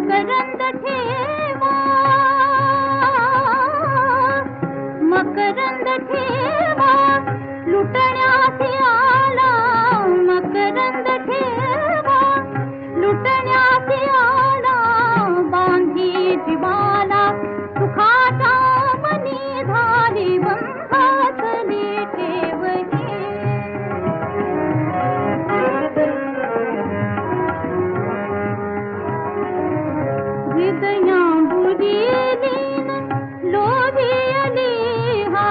मकरंद ठेवा, मकरंद ठेवा, लुटण्यासी आला. मकरंद ठेवा, लुटण्यासी आला. बांधी जीवाला सुखाचा मनी झाली. बंधातली ठेवली. हृदयांबुदी लीन लोभियली हा.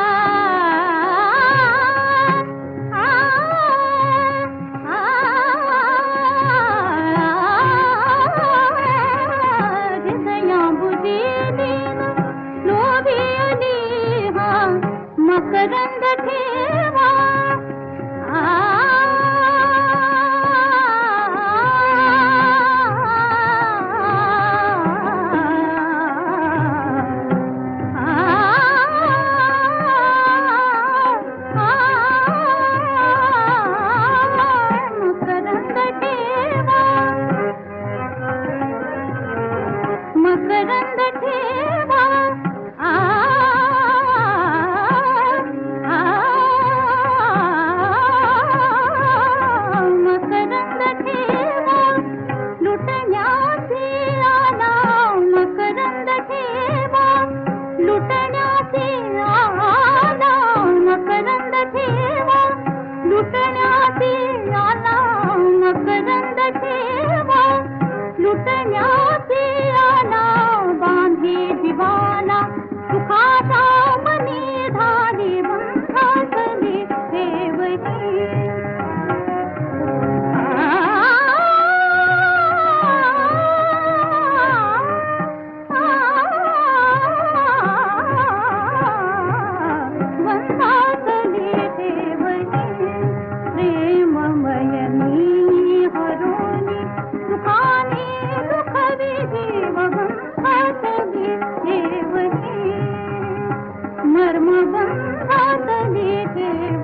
हृदयांबुदी लीन लोभियली हा. मकरंद ठेवा, मकरंद ठेवा. मकरंद ठेवा, लुटण्यासी आला. मकरंद ठेवा, लुटण्यासी आला. मकरंद ठेवा, लुटण्यासी आला. मकरंद ठेवा, लुटण्यासी आला. बांधी जीवाला सुखाचा मनी झाली. बंधातली ठेवली. बंधातली ठेवली. प्रेममयनी हरोनी सुखानी दुखवी जीव. बंधातली ठेवली. मर्म बंधातली ठेवली.